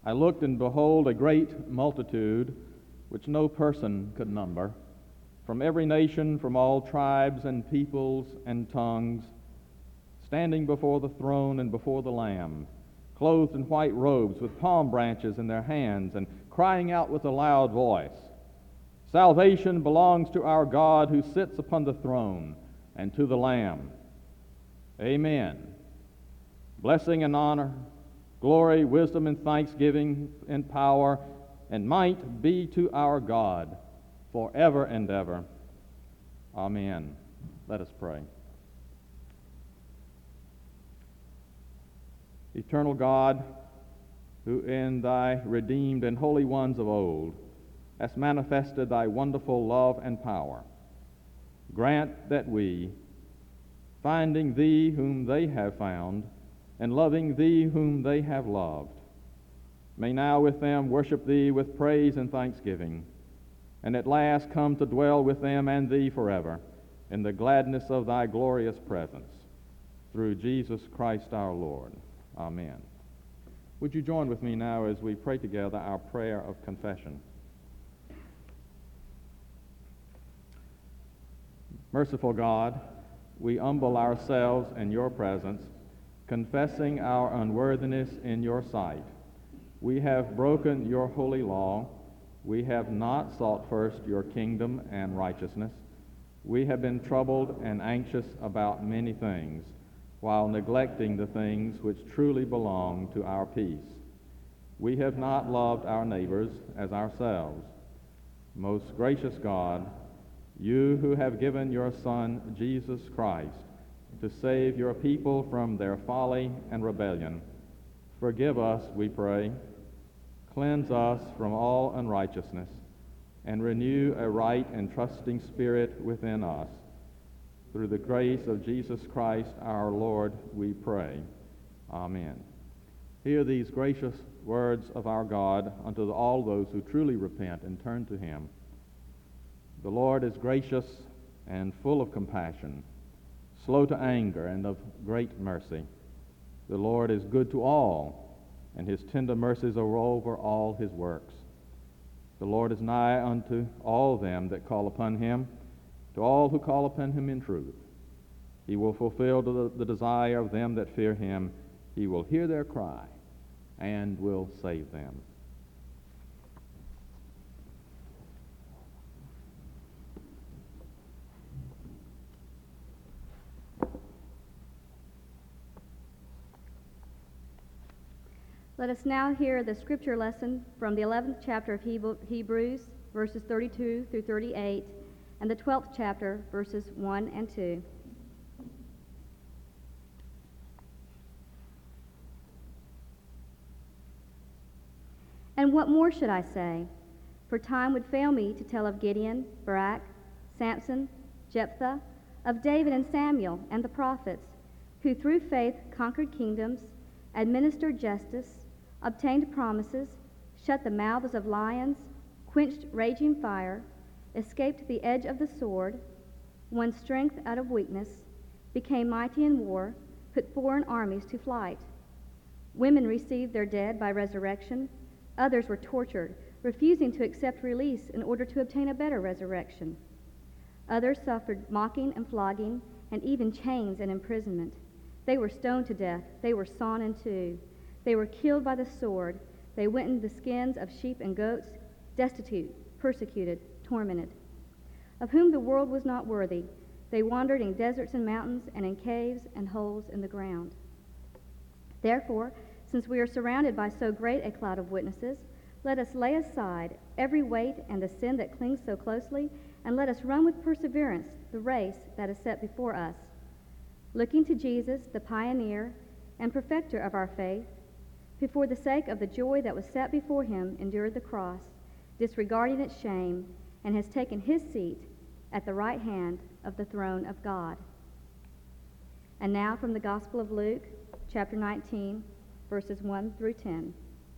I looked, and behold, a great multitude, which no person could number, from every nation, from all tribes and peoples and tongues, standing before the throne and before the Lamb, clothed in white robes, with palm branches in their hands, and crying out with a loud voice, "Salvation belongs to our God who sits upon the throne, and to the Lamb. Amen. Blessing and honor, glory, wisdom, and thanksgiving, and power, and might be to our God forever and ever. Amen." Let us pray. Eternal God, who in thy redeemed and holy ones of old hast manifested thy wonderful love and power, grant that we, finding thee whom they have found, and loving thee whom they have loved, may now with them worship thee with praise and thanksgiving, and at last come to dwell with them and thee forever in the gladness of thy glorious presence. Through Jesus Christ our Lord. Amen. Would you join with me now as we pray together our prayer of confession? Merciful God, we humble ourselves in your presence, confessing our unworthiness in your sight. We have broken your holy law. We have not sought first your kingdom and righteousness. We have been troubled and anxious about many things, while neglecting the things which truly belong to our peace. We have not loved our neighbors as ourselves. Most gracious God, you who have given your Son, Jesus Christ, to save your people from their folly and rebellion, forgive us, we pray. Cleanse us from all unrighteousness, and renew a right and trusting spirit within us. Through the grace of Jesus Christ our Lord, we pray. Amen. Hear these gracious words of our God unto all those who truly repent and turn to him. The Lord is gracious and full of compassion, slow to anger, and of great mercy. The Lord is good to all, and his tender mercies are over all his works. The Lord is nigh unto all them that call upon him, to all who call upon him in truth. He will fulfill the desire of them that fear him. He will hear their cry and will save them. Let us now hear the scripture lesson from the 11th chapter of Hebrews, verses 32 through 38, and the 12th chapter, verses 1 and 2. And what more should I say? For time would fail me to tell of Gideon, Barak, Samson, Jephthah, of David and Samuel and the prophets, who through faith conquered kingdoms, administered justice, obtained promises, shut the mouths of lions, quenched raging fire, escaped the edge of the sword, won strength out of weakness, became mighty in war, put foreign armies to flight. Women received their dead by resurrection. Others were tortured, refusing to accept release in order to obtain a better resurrection. Others suffered mocking and flogging, and even chains and imprisonment. They were stoned to death. They were sawn in two. They were killed by the sword. They went in the skins of sheep and goats, destitute, persecuted, tormented. Of whom the world was not worthy, they wandered in deserts and mountains, and in caves and holes in the ground. Therefore, since we are surrounded by so great a cloud of witnesses, let us lay aside every weight and the sin that clings so closely, and let us run with perseverance the race that is set before us, looking to Jesus, the pioneer and perfecter of our faith, who for the sake of the joy that was set before him endured the cross, disregarding its shame, and has taken his seat at the right hand of the throne of God. And now from the Gospel of Luke, chapter 19, verses 1 through 10.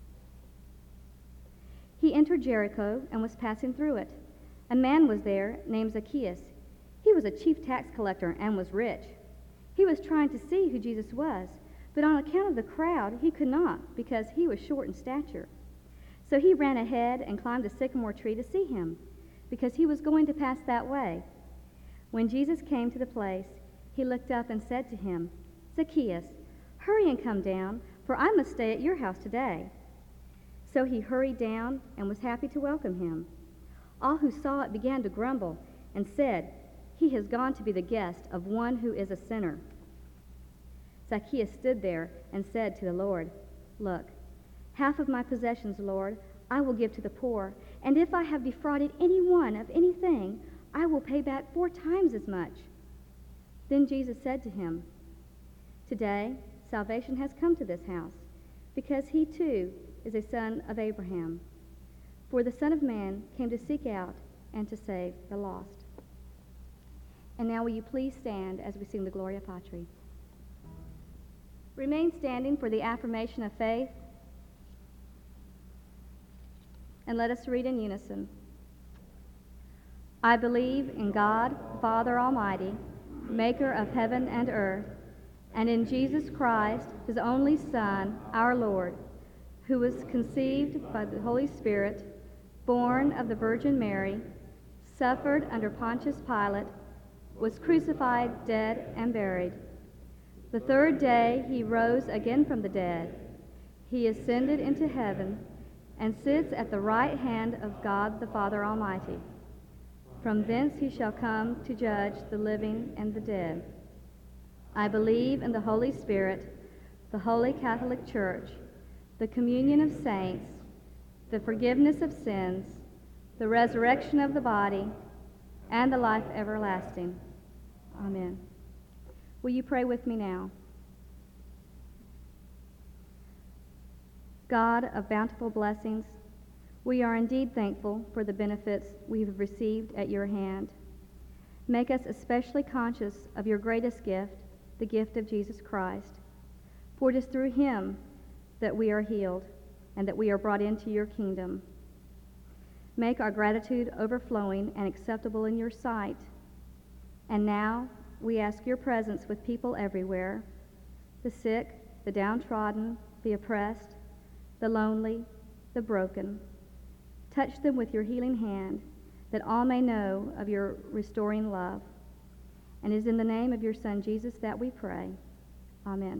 He entered Jericho and was passing through it. A man was there named Zacchaeus. He was a chief tax collector and was rich. He was trying to see who Jesus was, but on account of the crowd he could not, because he was short in stature. So he ran ahead and climbed a sycamore tree to see him, because he was going to pass that way. When Jesus came to the place, he looked up and said to him, "Zacchaeus, hurry and come down, for I must stay at your house today." So he hurried down and was happy to welcome him. All who saw it began to grumble and said, "He has gone to be the guest of one who is a sinner." Zacchaeus stood there and said to the Lord, "Look, half of my possessions, Lord, I will give to the poor, and if I have defrauded anyone of anything, I will pay back 4 times as much." Then Jesus said to him, "Today salvation has come to this house, because he too is a son of Abraham. For the Son of Man came to seek out and to save the lost." And now will you please stand as we sing the Gloria Patri. Remain standing for the affirmation of faith, and let us read in unison. I believe in God, the Father Almighty, maker of heaven and earth, and in Jesus Christ, his only Son, our Lord, who was conceived by the Holy Spirit, born of the Virgin Mary, suffered under Pontius Pilate, was crucified, dead, and buried. The 3rd day he rose again from the dead. He ascended into heaven and sits at the right hand of God the Father Almighty. From thence he shall come to judge the living and the dead. I believe in the Holy Spirit, the Holy Catholic Church, the communion of saints, the forgiveness of sins, the resurrection of the body, and the life everlasting. Amen. Will you pray with me now? God of bountiful blessings, we are indeed thankful for the benefits we have received at your hand. Make us especially conscious of your greatest gift, the gift of Jesus Christ. For it is through him that we are healed and that we are brought into your kingdom. Make our gratitude overflowing and acceptable in your sight. And now we ask your presence with people everywhere, the sick, the downtrodden, the oppressed, the lonely, the broken. Touch them with your healing hand, that all may know of your restoring love. And it is in the name of your Son, Jesus, that we pray. Amen.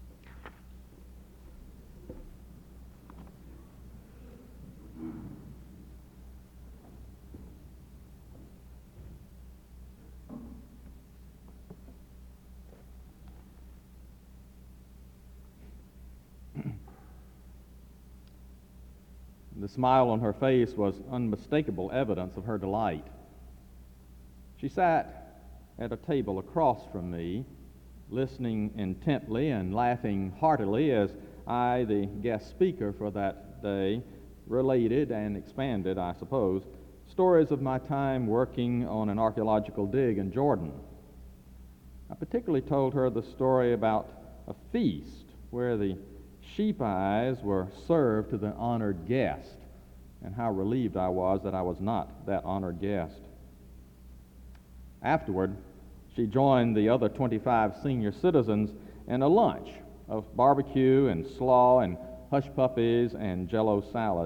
The smile on her face was unmistakable evidence of her delight. She sat at a table across from me, listening intently and laughing heartily as I, the guest speaker for that day, related and expanded, I suppose, stories of my time working on an archaeological dig in Jordan. I particularly told her the story about a feast where the sheep eyes were served to the honored guest, and how relieved I was that I was not that honored guest. Afterward, she joined the other 25 senior citizens in a lunch of barbecue and slaw and hush puppies and Jell-O salad.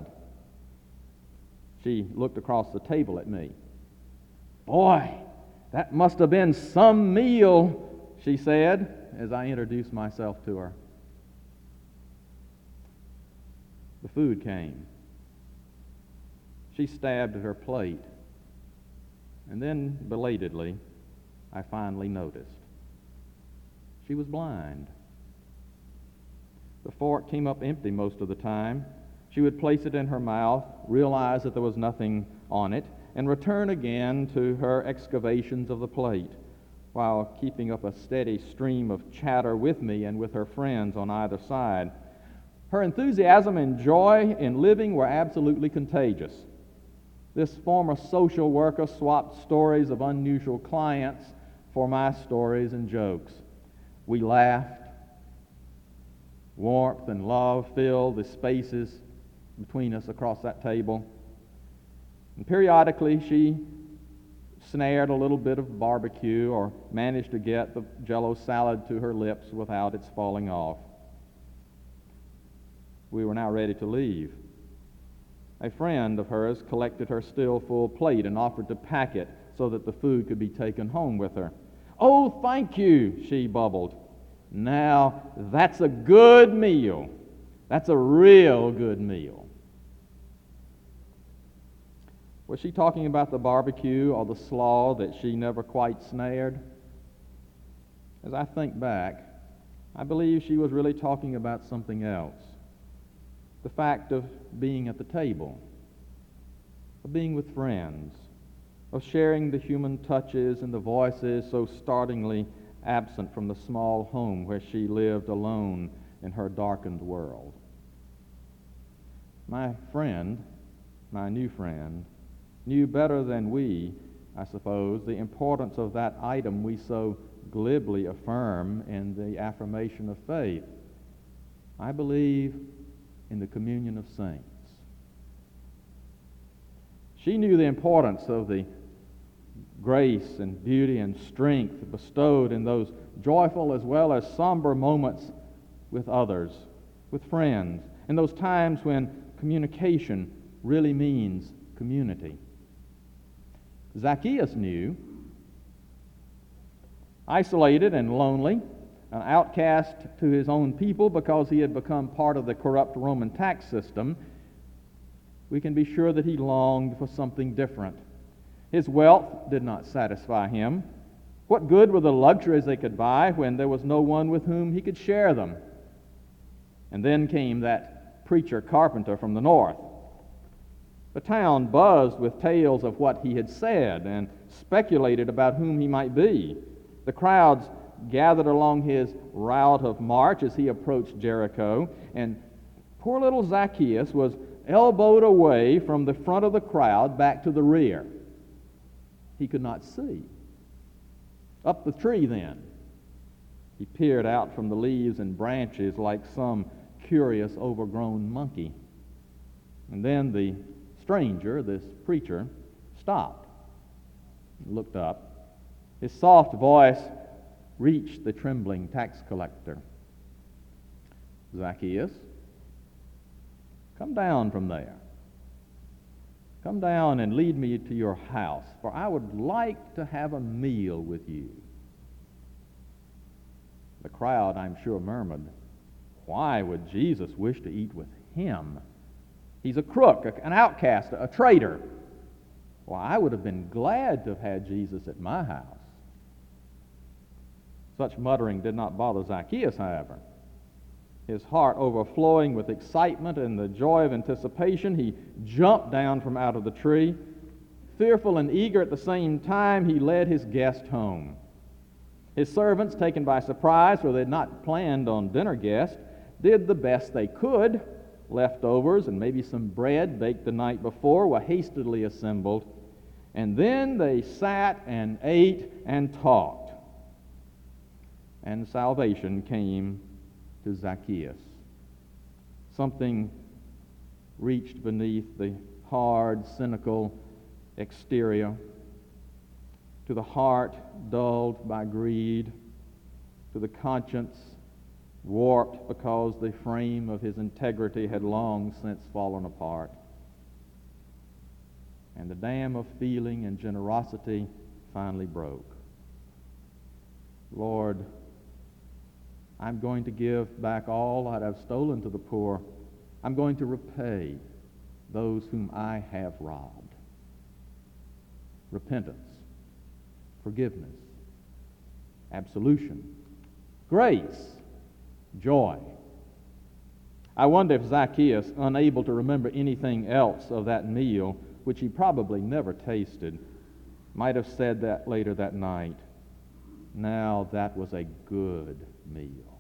She looked across the table at me. "Boy, that must have been some meal," she said as I introduced myself to her. The food came. She stabbed at her plate, and then, belatedly, I finally noticed. She was blind. The fork came up empty most of the time. She would place it in her mouth, realize that there was nothing on it, and return again to her excavations of the plate, while keeping up a steady stream of chatter with me and with her friends on either side. Her enthusiasm and joy in living were absolutely contagious. This former social worker swapped stories of unusual clients for my stories and jokes. We laughed. Warmth and love filled the spaces between us across that table. And periodically she snared a little bit of barbecue or managed to get the Jell-O salad to her lips without its falling off. We were now ready to leave. A friend of hers collected her still full plate and offered to pack it so that the food could be taken home with her. "Oh, thank you," she bubbled. "Now, that's a good meal. That's a real good meal." Was she talking about the barbecue or the slaw that she never quite snared? As I think back, I believe she was really talking about something else. The fact of being at the table, of being with friends, of sharing the human touches and the voices so startlingly absent from the small home where she lived alone in her darkened world. My friend, my new friend, knew better than we, I suppose, the importance of that item we so glibly affirm in the affirmation of faith. I believe in the communion of saints. She knew the importance of the grace and beauty and strength bestowed in those joyful as well as somber moments with others, with friends, in those times when communication really means community. Zacchaeus knew, isolated and lonely, an outcast to his own people because he had become part of the corrupt Roman tax system, we can be sure that he longed for something different. His wealth did not satisfy him. What good were the luxuries they could buy when there was no one with whom he could share them? And then came that preacher carpenter from the north. The town buzzed with tales of what he had said and speculated about whom he might be. The crowds gathered along his route of march as he approached Jericho, and poor little Zacchaeus was elbowed away from the front of the crowd back to the rear. He could not see. Up the tree then, he peered out from the leaves and branches like some curious overgrown monkey. And then the stranger, this preacher, stopped, looked up. His soft voice reached the trembling tax collector. "Zacchaeus, come down from there. Come down and lead me to your house, for I would like to have a meal with you." The crowd, I'm sure, murmured, "Why would Jesus wish to eat with him? He's a crook, an outcast, a traitor. Well, I would have been glad to have had Jesus at my house." Such muttering did not bother Zacchaeus, however. His heart overflowing with excitement and the joy of anticipation, he jumped down from out of the tree. Fearful and eager at the same time, he led his guest home. His servants, taken by surprise, for they had not planned on dinner guests, did the best they could. Leftovers and maybe some bread baked the night before were hastily assembled, and then they sat and ate and talked. And salvation came to Zacchaeus. Something reached beneath the hard, cynical exterior, to the heart dulled by greed, to the conscience warped because the frame of his integrity had long since fallen apart. And the dam of feeling and generosity finally broke. "Lord, I'm going to give back all that I've stolen to the poor. I'm going to repay those whom I have robbed." Repentance, forgiveness, absolution, grace, joy. I wonder if Zacchaeus, unable to remember anything else of that meal, which he probably never tasted, might have said that later that night, "Now that was a good meal."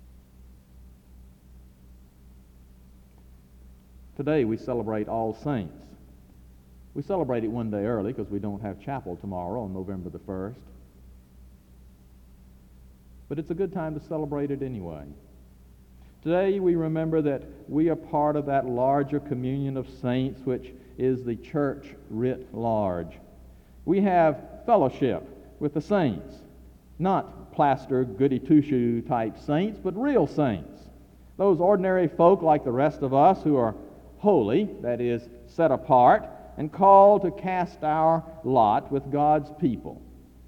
Today we celebrate All Saints. We celebrate it one day early because we don't have chapel tomorrow on November the 1st. But it's a good time to celebrate it anyway. Today we remember that we are part of that larger communion of saints which is the church writ large. We have fellowship with the saints, not plaster goody-two-shoe type saints, but real saints. Those ordinary folk like the rest of us who are holy, that is, set apart and called to cast our lot with God's people.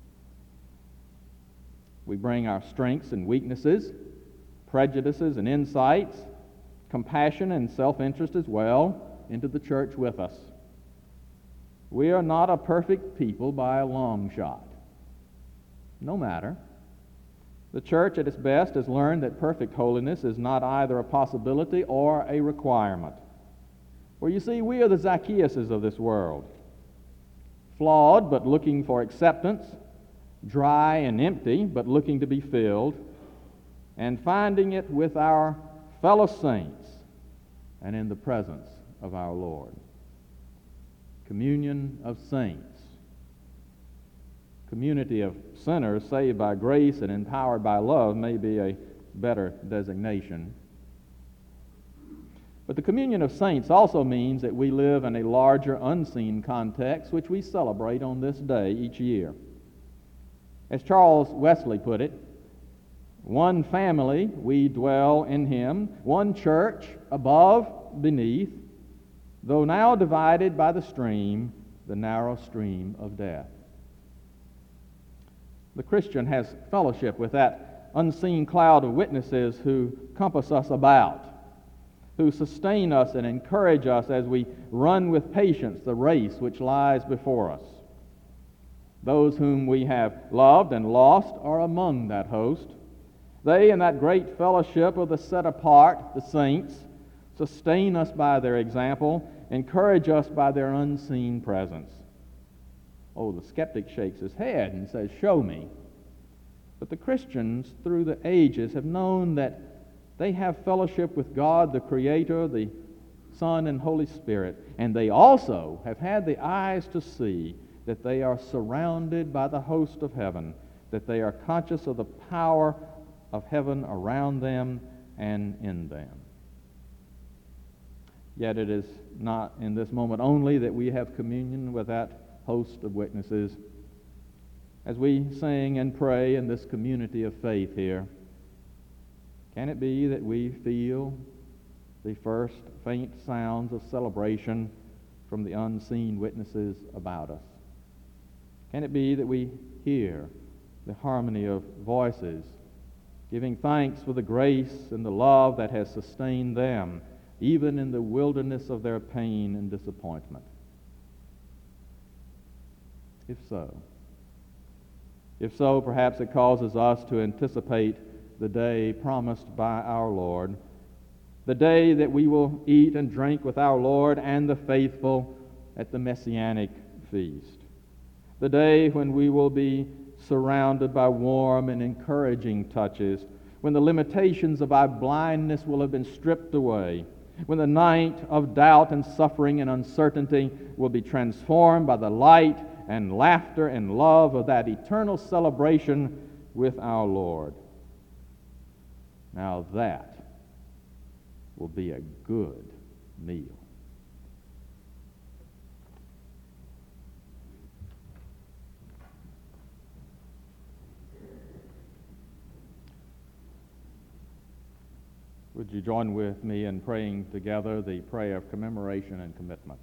We bring our strengths and weaknesses, prejudices and insights, compassion and self-interest as well, into the church with us. We are not a perfect people by a long shot. No matter. The church at its best has learned that perfect holiness is not either a possibility or a requirement. For you see, we are the Zacchaeuses of this world, flawed but looking for acceptance, dry and empty but looking to be filled, and finding it with our fellow saints and in the presence of our Lord. Communion of saints. Community of sinners saved by grace and empowered by love may be a better designation. But the communion of saints also means that we live in a larger unseen context which we celebrate on this day each year. As Charles Wesley put it, one family we dwell in him, one church above, beneath, though now divided by the narrow stream of death. The Christian has fellowship with that unseen cloud of witnesses who compass us about, who sustain us and encourage us as we run with patience the race which lies before us. Those whom we have loved and lost are among that host. They, in that great fellowship of the set apart, the saints, sustain us by their example, encourage us by their unseen presence. Oh, the skeptic shakes his head and says, "Show me." But the Christians through the ages have known that they have fellowship with God, the Creator, the Son, and Holy Spirit, and they also have had the eyes to see that they are surrounded by the host of heaven, that they are conscious of the power of heaven around them and in them. Yet it is not in this moment only that we have communion with that host of witnesses. As we sing and pray in this community of faith here, can it be that we feel the first faint sounds of celebration from the unseen witnesses about us? Can it be that we hear the harmony of voices, giving thanks for the grace and the love that has sustained them, even in the wilderness of their pain and disappointment? If so, perhaps it causes us to anticipate the day promised by our Lord, the day that we will eat and drink with our Lord and the faithful at the Messianic feast, the day when we will be surrounded by warm and encouraging touches, when the limitations of our blindness will have been stripped away, when the night of doubt and suffering and uncertainty will be transformed by the light and laughter and love of that eternal celebration with our Lord. Now that will be a good meal. Would you join with me in praying together the prayer of commemoration and commitment?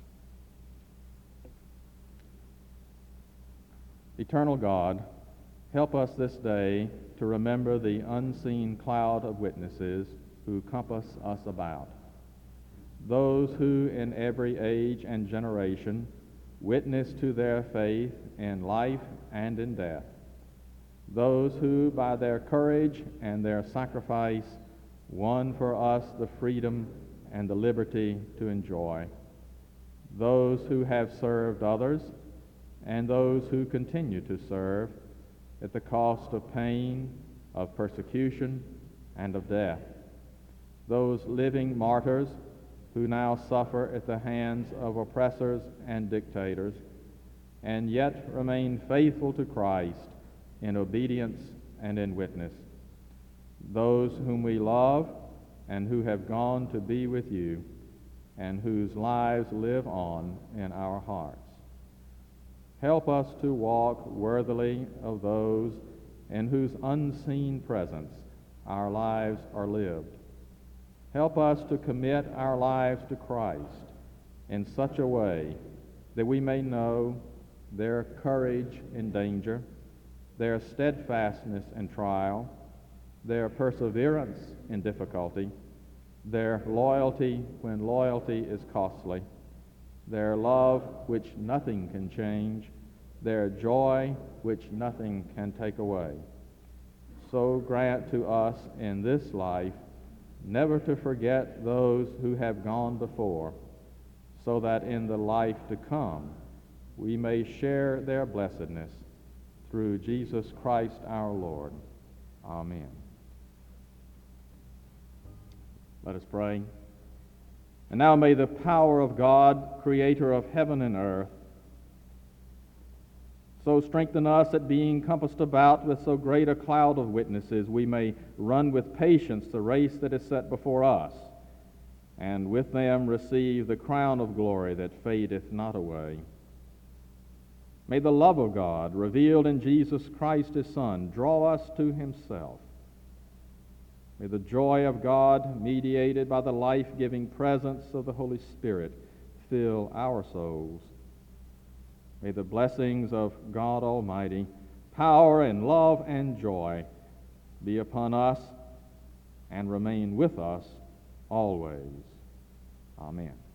Eternal God, help us this day to remember the unseen cloud of witnesses who compass us about, those who in every age and generation witness to their faith in life and in death, those who by their courage and their sacrifice won for us the freedom and the liberty to enjoy, those who have served others and those who continue to serve at the cost of pain, of persecution, and of death, those living martyrs who now suffer at the hands of oppressors and dictators, and yet remain faithful to Christ in obedience and in witness, those whom we love and who have gone to be with you, and whose lives live on in our hearts. Help us to walk worthily of those in whose unseen presence our lives are lived. Help us to commit our lives to Christ in such a way that we may know their courage in danger, their steadfastness in trial, their perseverance in difficulty, their loyalty when loyalty is costly, their love which nothing can change, their joy which nothing can take away. So grant to us in this life never to forget those who have gone before, so that in the life to come we may share their blessedness through Jesus Christ our Lord. Amen. Let us pray. And now may the power of God, creator of heaven and earth, so strengthen us that being compassed about with so great a cloud of witnesses, we may run with patience the race that is set before us, and with them receive the crown of glory that fadeth not away. May the love of God, revealed in Jesus Christ his Son, draw us to himself. May the joy of God, mediated by the life-giving presence of the Holy Spirit, fill our souls. May the blessings of God Almighty, power and love and joy be upon us and remain with us always. Amen.